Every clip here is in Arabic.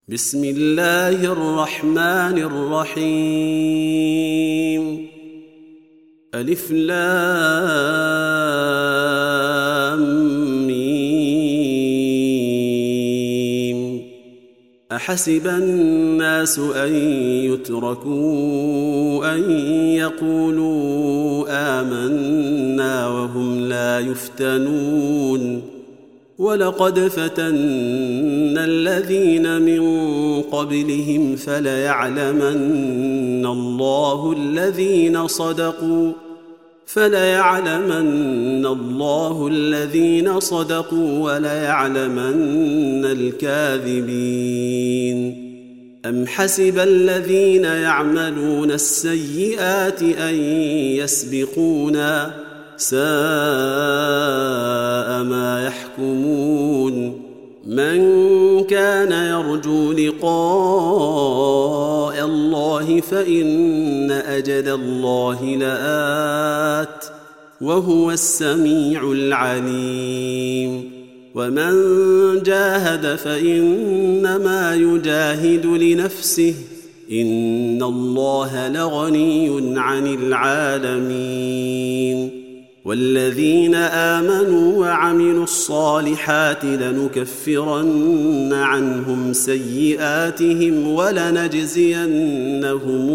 بسم الله الرحمن الرحيم. ألف لام ميم. أحسب الناس أن يتركوا أن يقولوا آمنا وهم لا يفتنون. ولقد فتنا الذين من قبلهم فليعلمن الله الذين صدقوا وليعلمن الكاذبين. أم حسب الذين يعملون السيئات أن يسبقونا ساء ما يحكمون. من كان يرجو لقاء الله فإن أجل الله لآت وهو السميع العليم. ومن جاهد فإنما يجاهد لنفسه إن الله لغني عن العالمين. والذين آمنوا وعملوا الصالحات لنكفرن عنهم سيئاتهم ولنجزينهم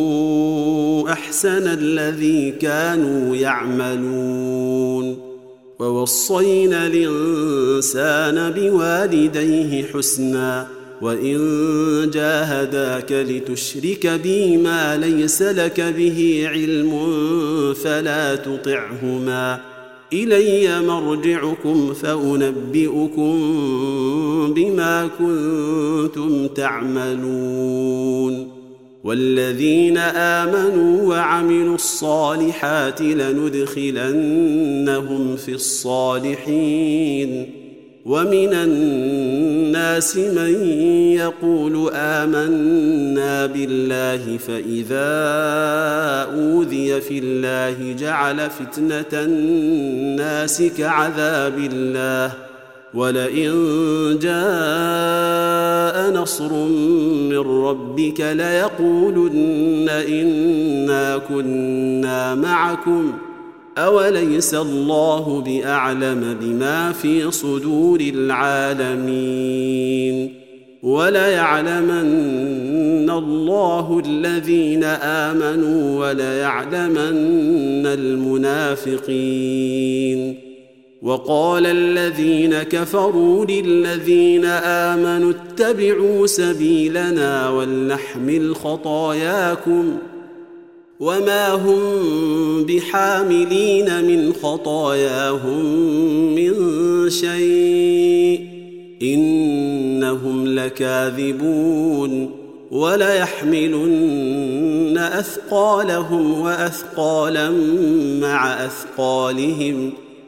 أحسن الذي كانوا يعملون. ووصينا الإنسان بوالديه حسنا وإن جاهداك لتشرك بي ما ليس لك به علم فلا تطعهما إلي مرجعكم فأنبئكم بما كنتم تعملون. والذين آمنوا وعملوا الصالحات لندخلنهم في الصالحين. ومن الناس من يقول آمنا بالله فإذا أوذي في الله جعل فتنة الناس كعذاب الله ولئن جاء نصر من ربك ليقولن إنا كنا معكم أوليس الله بأعلم بما في صدور العالمين. وليعلمن الله الذين آمنوا وليعلمن المنافقين. وقال الذين كفروا للذين آمنوا اتبعوا سبيلنا ولنحمل خطاياكم وما هم بحاملين من خطاياهم من شيء إنهم لكاذبون. وليحملن أثقالهم وأثقالا مع أثقالهم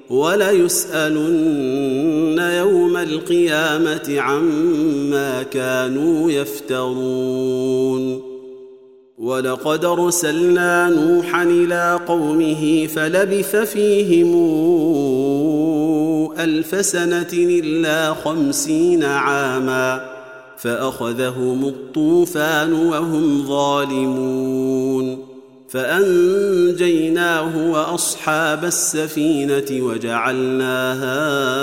وليسألن يوم القيامة عما كانوا يفترون. ولقد أرسلنا نوحا إلى قومه فلبث فيهم 1000 سنة إلا 50 عاما فأخذهم الطوفان وهم ظالمون. فأنجيناه وأصحاب السفينة وجعلناها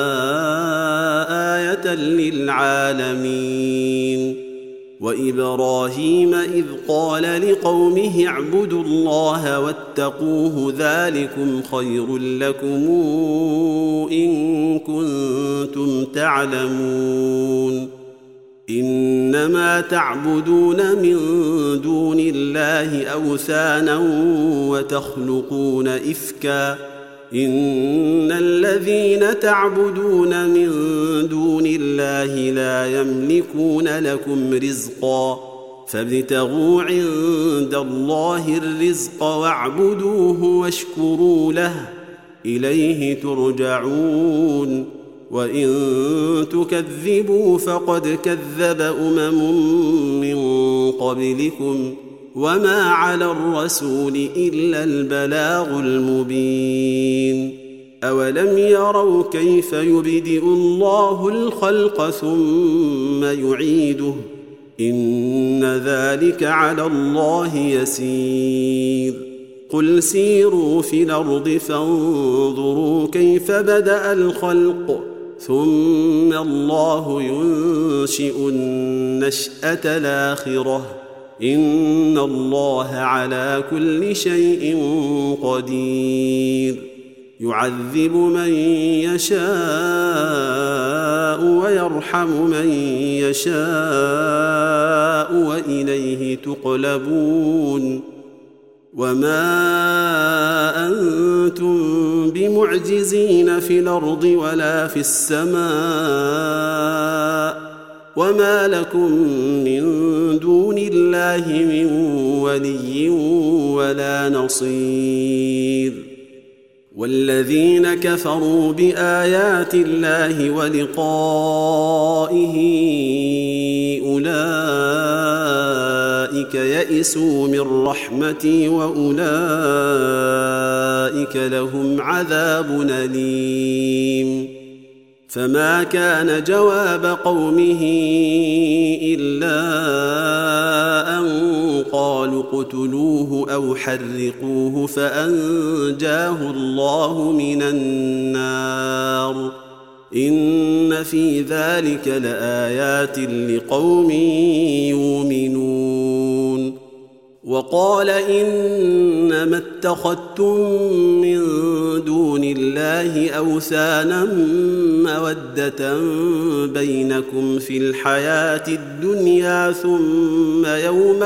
آية للعالمين. وإبراهيم إذ قال لقومه اعبدوا الله واتقوه ذلكم خير لكم إن كنتم تعلمون. إنما تعبدون من دون الله أوثانا وتخلقون إفكا إن الذين تعبدون من دون الله لا يملكون لكم رزقا فابتغوا عند الله الرزق واعبدوه واشكروا له إليه ترجعون. وإن تكذبوا فقد كذب من قبلكم وما على الرسول إلا البلاغ المبين. أولم يروا كيف يبدئ الله الخلق ثم يعيده إن ذلك على الله يسير قل سيروا في الأرض فانظروا كيف بدأ الخلق ثم الله ينشئ النشأة الآخرة إن الله على كل شيء قدير يعذب من يشاء ويرحم من يشاء وإليه تقلبون وما أنتم بمعجزين في الأرض ولا في السماء وما لكم من دون الله من ولي ولا نصير والذين كفروا بآيات الله ولقائه أولئك يئسوا من رحمتي وأولئك لهم عذاب أليم فما كان جواب قومه إلا أن قالوا اقتلوه أو حرقوه فأنجاه الله من النار إن في ذلك لآيات لقوم يؤمنون وقال إنما اتخذتم من دون الله أوثانا مودة بينكم في الحياة الدنيا ثم يوم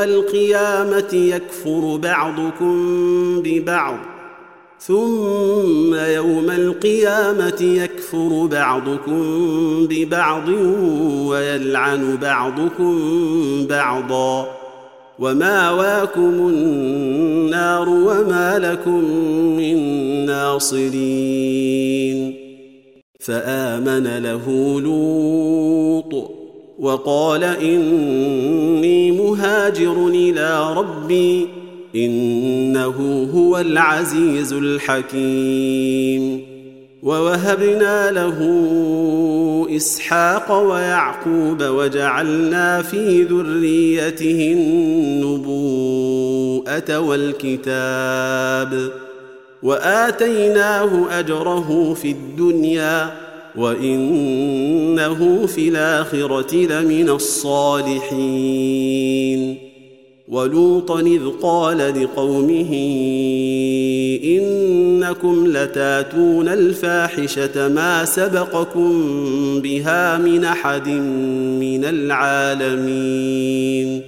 القيامة يكفر بعضكم ببعض ويلعن بعضكم بعضا وماواكم النار وما لكم من ناصرين فآمن له لوط وقال إني مهاجر إلى ربي إنه هو العزيز الحكيم ووهبنا له إسحاق ويعقوب وجعلنا في ذريته النبوءة والكتاب وآتيناه أجره في الدنيا وإنه في الآخرة لمن الصالحين ولوطا إذ قال لقومه إنكم لتاتون الفاحشة ما سبقكم بها من أحد من العالمين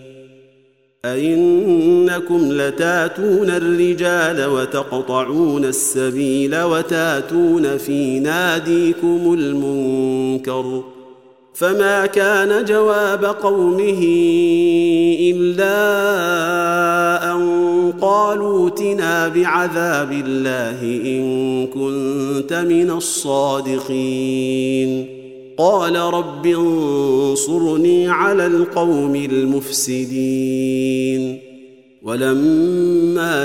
أئنكم لتاتون الرجال وتقطعون السبيل وتاتون في ناديكم المنكر فما كان جواب قومه إلا أن قالوا ائتنا بعذاب الله إن كنت من الصادقين قال رب انصرني على القوم المفسدين ولما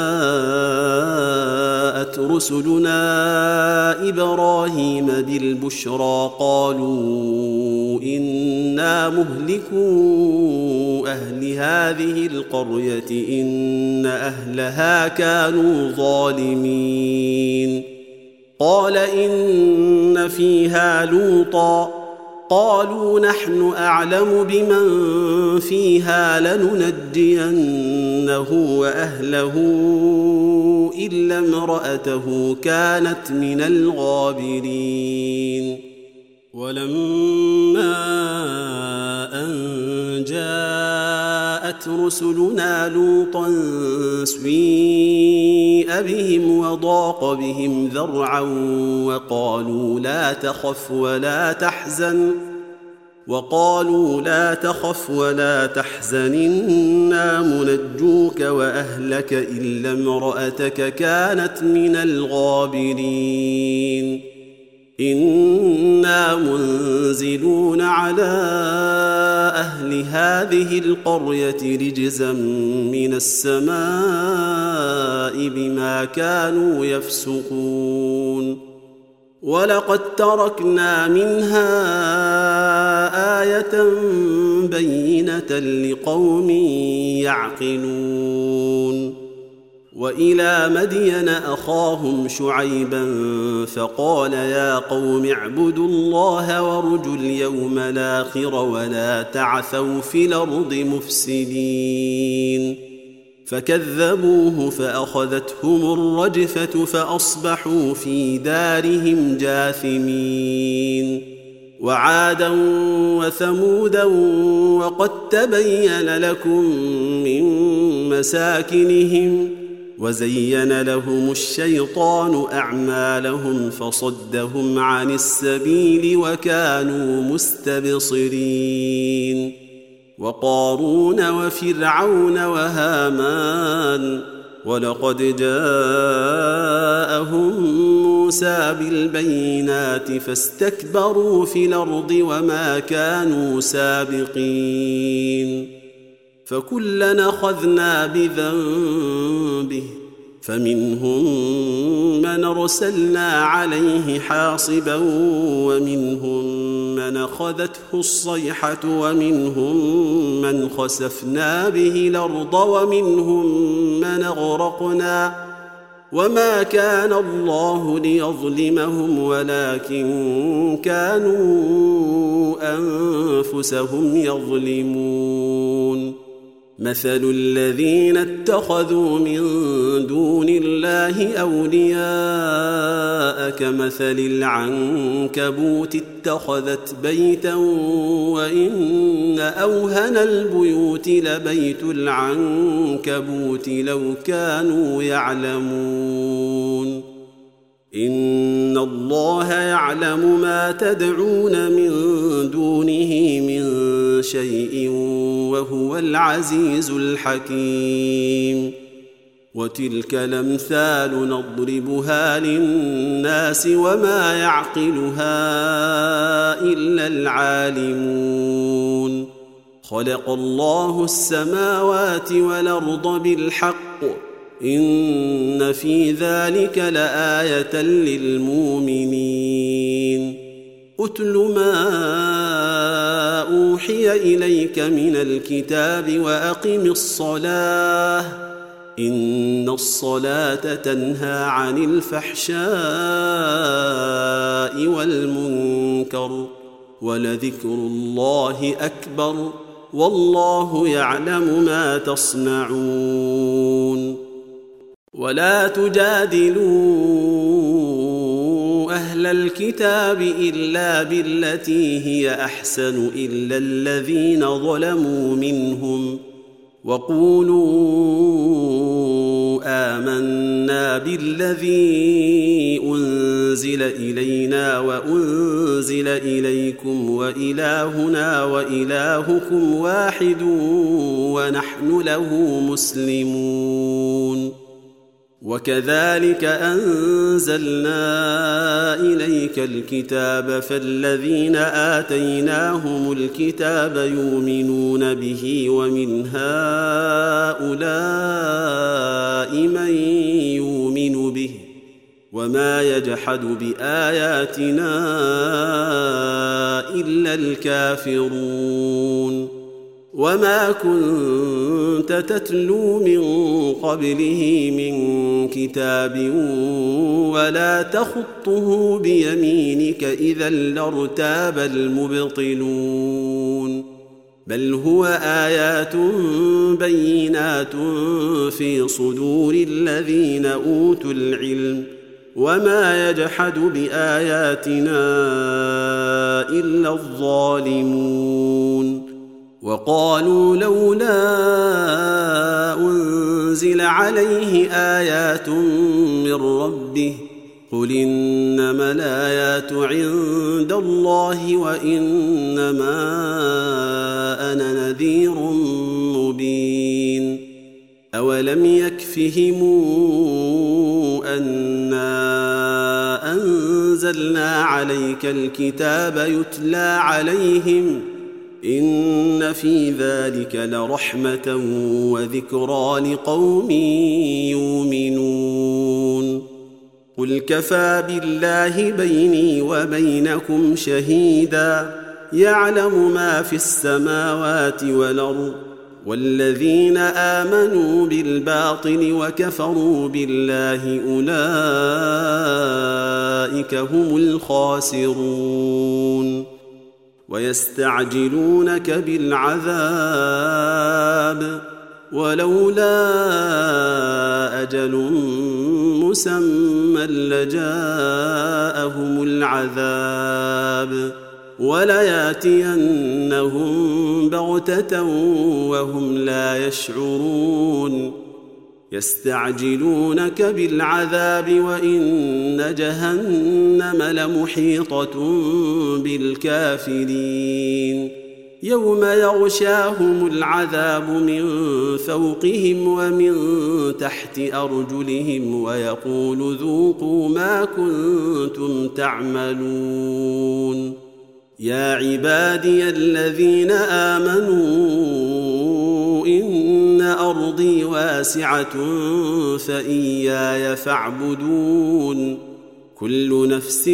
جاءت رسلنا إبراهيم بالبشرى قالوا إنا مهلكو أهل هذه القرية إن أهلها كانوا ظالمين قال إن فيها لوطا قالوا نحن أعلم بمن فيها لننجينه وأهله إلا امرأته كانت من الغابرين ولما أن جاءت رسلنا لوطا سيء بهم وضاق بهم ذرعا وقالوا لا تخف ولا تحزن إنا منجوك وأهلك إلا امرأتك كانت من الغابرين إنا منزلون على أهل هذه القرية رجزا من السماء بما كانوا يفسقون ولقد تركنا منها آية بينة لقوم يعقلون وإلى مدين أخاهم شعيبا فقال يا قوم اعبدوا الله وارجوا اليوم الآخر ولا تعثوا في الأرض مفسدين فكذبوه فأخذتهم الرجفة فأصبحوا في دارهم جاثمين وعادا وثمودا وقد تبين لكم من مساكنهم وزين لهم الشيطان أعمالهم فصدهم عن السبيل وكانوا مستبصرين وقارون وفرعون وهامان ولقد جاءهم موسى بالبينات فاستكبروا في الأرض وما كانوا سابقين فكلا أخذنا بذنبه فمنهم من أرسلنا عليه حاصبا ومنهم من أخذته الصيحة ومنهم من خسفنا به الأرض ومنهم من أغرقنا وما كان الله ليظلمهم ولكن كانوا أنفسهم يظلمون مثل الذين اتخذوا من دون الله أولياء كمثل العنكبوت اتخذت بيتا وإن أوهن البيوت لبيت العنكبوت لو كانوا يعلمون إن الله يعلم ما تدعون من دونه من شيء وهو العزيز الحكيم وتلك الأمثال نضربها للناس وما يعقلها إلا العالمون خلق الله السماوات والأرض بالحق إن في ذلك لآية للمؤمنين أتل ما أوحي إليك من الكتاب وأقم الصلاة إن الصلاة تنهى عن الفحشاء والمنكر ولذكر الله أكبر والله يعلم ما تصنعون ولا تجادلوا أهل الكتاب إلا بالتي هي أحسن إلا الذين ظلموا منهم وقولوا آمنا بالذي أنزل إلينا وأنزل إليكم وإلهنا وإلهكم واحد ونحن له مسلمون وكذلك أنزلنا إليك الكتاب فالذين آتيناهم الكتاب يؤمنون به ومن هؤلاء من يؤمن به وما يجحد بآياتنا إلا الكافرون وما كنت تتلو من قبله من كتاب ولا تخطه بيمينك إذا لارتاب المبطلون بل هو آيات بينات في صدور الذين أوتوا العلم وما يجحد بآياتنا إلا الظالمون وقالوا لولا أنزل عليه آيات من ربه قل إنما الآيات عند الله وإنما أنا نذير مبين أولم يكفهم أنا أنزلنا عليك الكتاب يتلى عليهم إن في ذلك لرحمة وذكرى لقوم يؤمنون قل كفى بالله بيني وبينكم شهيدا يعلم ما في السماوات والأرض والذين آمنوا بالباطل وكفروا بالله أولئك هم الخاسرون ويستعجلونك بالعذاب ولولا أجل مسمى لجاءهم العذاب ولياتينهم بغتة وهم لا يشعرون يستعجلونك بالعذاب وإن جهنم لمحيطة بالكافرين يوم يغشاهم العذاب من فوقهم ومن تحت أرجلهم ويقول ذوقوا ما كنتم تعملون يا عبادي الذين آمنوا إن أرضي واسعة فإياي فاعبدون كل نفس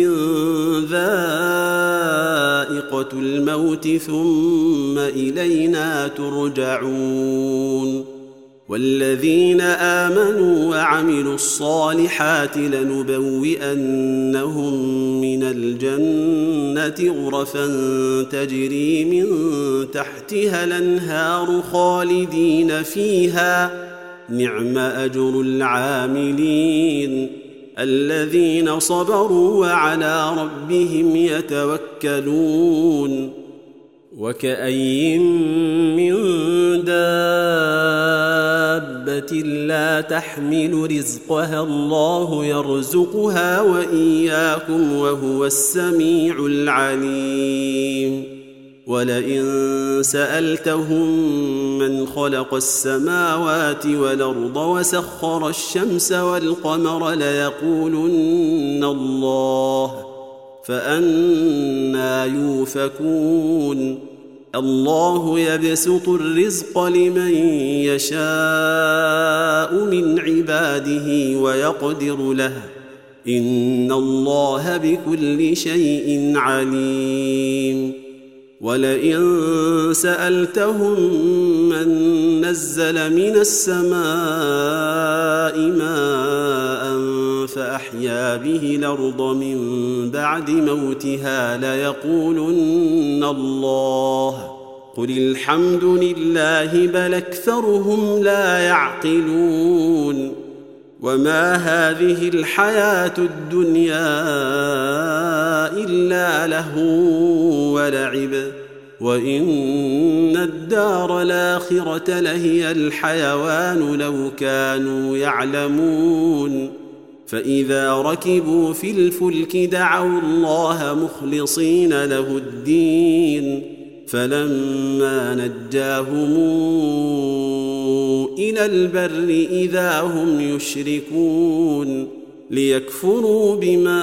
ذائقة الموت ثم إلينا ترجعون والذين آمنوا وعملوا الصالحات لنبوئنهم من الجنة غرفا تجري من تحتها الأنهار خالدين فيها نعم أجر العاملين الذين صبروا وعلى ربهم يتوكلون وكأين من دابة لا تحمل رزقها الله يرزقها وإياكم وهو السميع العليم ولئن سألتهم من خلق السماوات والأرض وسخر الشمس والقمر ليقولن الله فأنى يؤفكون الله يبسط الرزق لمن يشاء من عباده ويقدر له إن الله بكل شيء عليم ولئن سألتهم من نزل من السماء ماء فأحيا به الأرض من بعد موتها ليقولن الله قل الحمد لله بل أكثرهم لا يعقلون وما هذه الحياة الدنيا إلا لهو ولعب وإن الدار الآخرة لهي الحيوان لو كانوا يعلمون فإذا ركبوا في الفلك دعوا الله مخلصين له الدين فلما نجاهم إلى البر إذا هم يشركون ليكفروا بما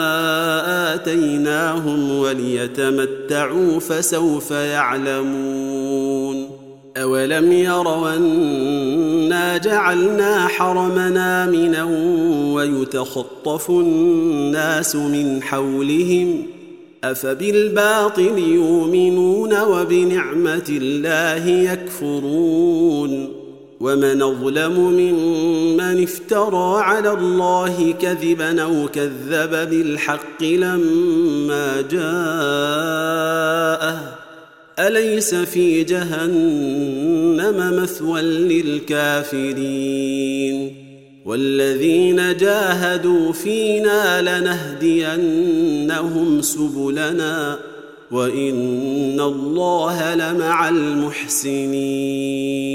آتيناهم وليتمتعوا فسوف يعلمون أولم يروا أنا جعلنا حرمنا آمنا ويتخطف الناس من حولهم أفبالباطل يؤمنون وبنعمة الله يكفرون ومن أظلم ممن افترى على الله كذبا أو كذب بالحق لما جاءه أليس في جهنم مثوى للكافرين والذين جاهدوا فينا لنهدينهم سبلنا وإن الله لمع المحسنين